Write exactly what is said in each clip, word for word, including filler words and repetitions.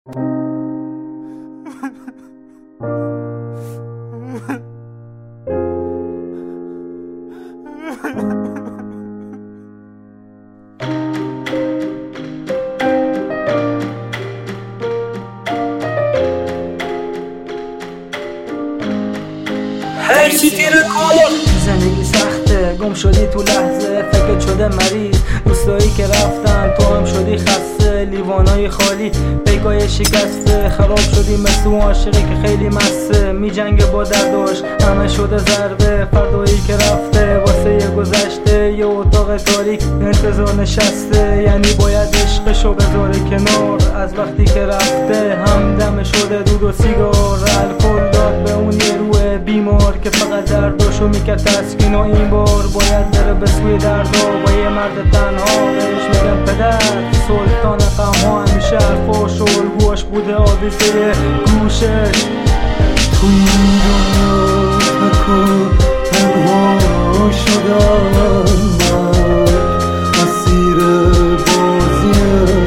زندگی سخته، گم شدی تو لحظه، فکر شده مریض، دوستایی که رفتن تو هم شدی خسته، لیوانای خالی پیکای شکسته، خراب شدی مثل اون عاشقی که خیلی مسته، می جنگه با درداش همه شده ضربه، فردایی که رفته واسه یه گذشته، یه اتاق تاریک انتظار نشسته، یعنی باید عشقشو بذاره کنار، از وقتی که رفته همدم شده دود و سیگار، الکل داد به اون یه روح بیمار که فقط درداشو میکرد تسکین، و این بار باید بره به سوی دردا با یه مرد تنها، بهش میگم پدر سلطان غمها، همیشه حرفاش و الگوهاش بوده آویزه گوشش. تو این دنیا تکو تنها شدم من، اسیر بازی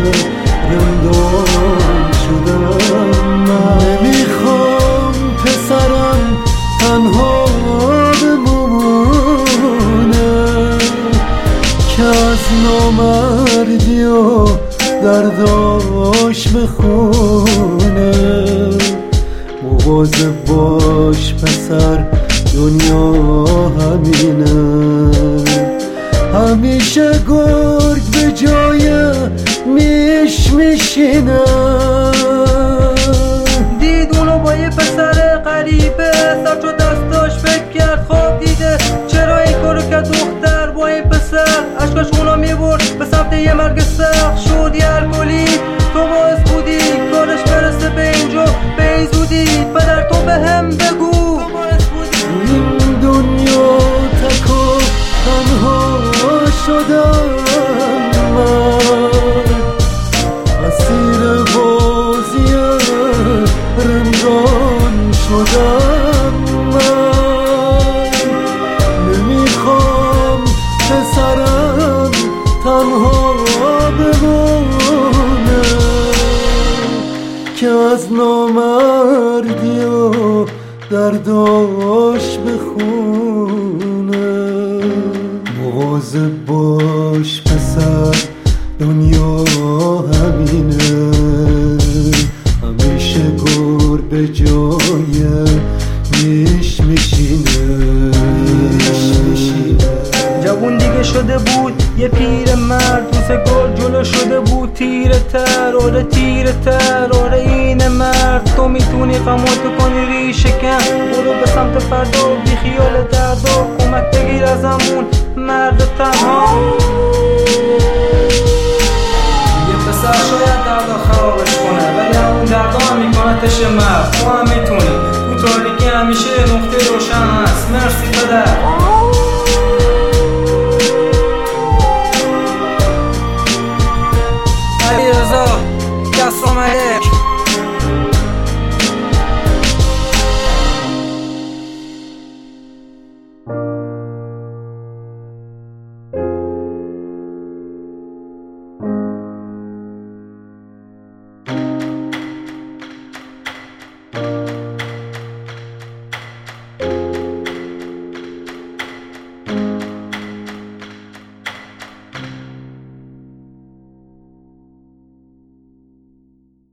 رندان شدم من، نمیخوام پسرم تنها بمونه که از نامردی و درداش بخونه، مواظب باش پسر دنیا همینه، همیشه گرگ به جای میش میشینه. دید اونو با یه پسر غریبه، سر شد دستاش فکر کرد خواب دیده، چرا این کارو کرد دختر با این پسر، عشقاش اونو میبرد به سمت یه مرگ سخت، شد یه الکلی تو باعث بودی کارش برسه به اینجا به این زودی، پدر تو به هم بگو این دنیا تک و تنها شدم من، اسیر بازی رندان شدم من، نمیخوام پسرم تنها بمونه که از نامردی و درداش بخونه، مواظب باش پسر دنیا همینه، همیشه گور به جای میش میشینه. جوون دیگه شده بود یه پیر مرد، روزگار جلو شده بود تیره تر، آره تیره تر، آره اینه مرد، تو میتونی غماتو کنی ریشه کن، برو به سمت فردا بی خیال دردا، کمک بگیر از همون مرد تنها. یه پسر شاید دردا خرابش کنه، ولی همون دردا هم میکنتش مرد، تو هم میتونی، تو تاریکی همیشه نقطه روشن هست. مرسی پدر. علی رضا کسرامله